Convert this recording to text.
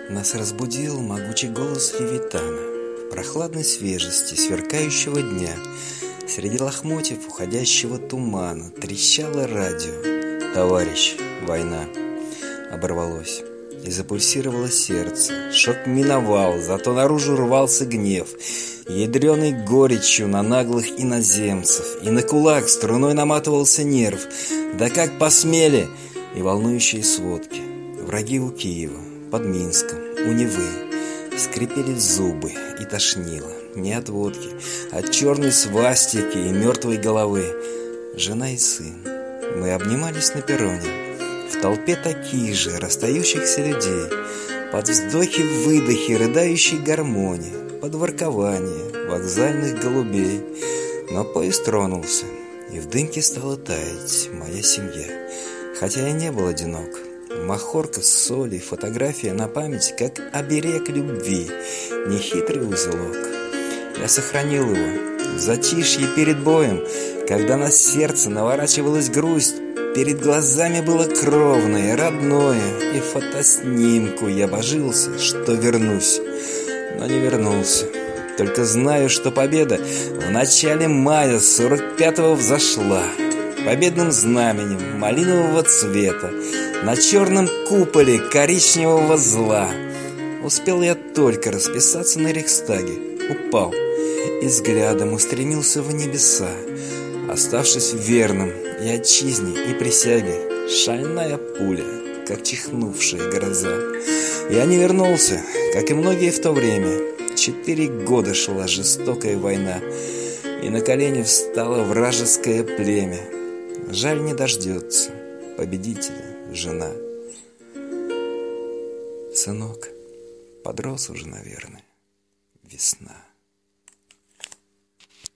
Нас разбудил могучий голос Левитана в прохладной свежести сверкающего дня. Среди лохмотьев уходящего тумана трещало радио. «Товарищ, война!» Оборвалось, и запульсировало сердце. Шок миновал, зато наружу рвался гнев, ядреный горечью на наглых иноземцев, и на кулак струной наматывался нерв. Да как посмели! И волнующие сводки. Враги у Киева, под Минском, у Невы. Скрипели зубы и тошнило. Не от водки, от черной свастики и мертвой головы. Жена и сын. Мы обнимались на перроне. В толпе таких же расстающихся людей. Под вздохи-выдохи рыдающей гармонии. Под воркование вокзальных голубей. Но поезд тронулся, и в дымке стала таять моя семья. Хотя я не был одинок. Махорка с солью, фотография на память, как оберег любви, нехитрый узелок. Я сохранил его в затишье перед боем, когда на сердце наворачивалась грусть. Перед глазами было кровное, родное, и фотоснимку я божился, что вернусь, но не вернулся. Только знаю, что победа в начале мая 45-го взошла победным знаменем малинового цвета на черном куполе коричневого зла. Успел я только расписаться на Рейхстаге, упал и взглядом устремился в небеса, оставшись верным и отчизне, и присяге. Шальная пуля, как чихнувшая гроза. Я не вернулся, как и многие в то время. 4 года шла жестокая война, и на колени встало вражеское племя. Жаль, не дождется победителя жена. Сынок подрос уже, наверное, весна.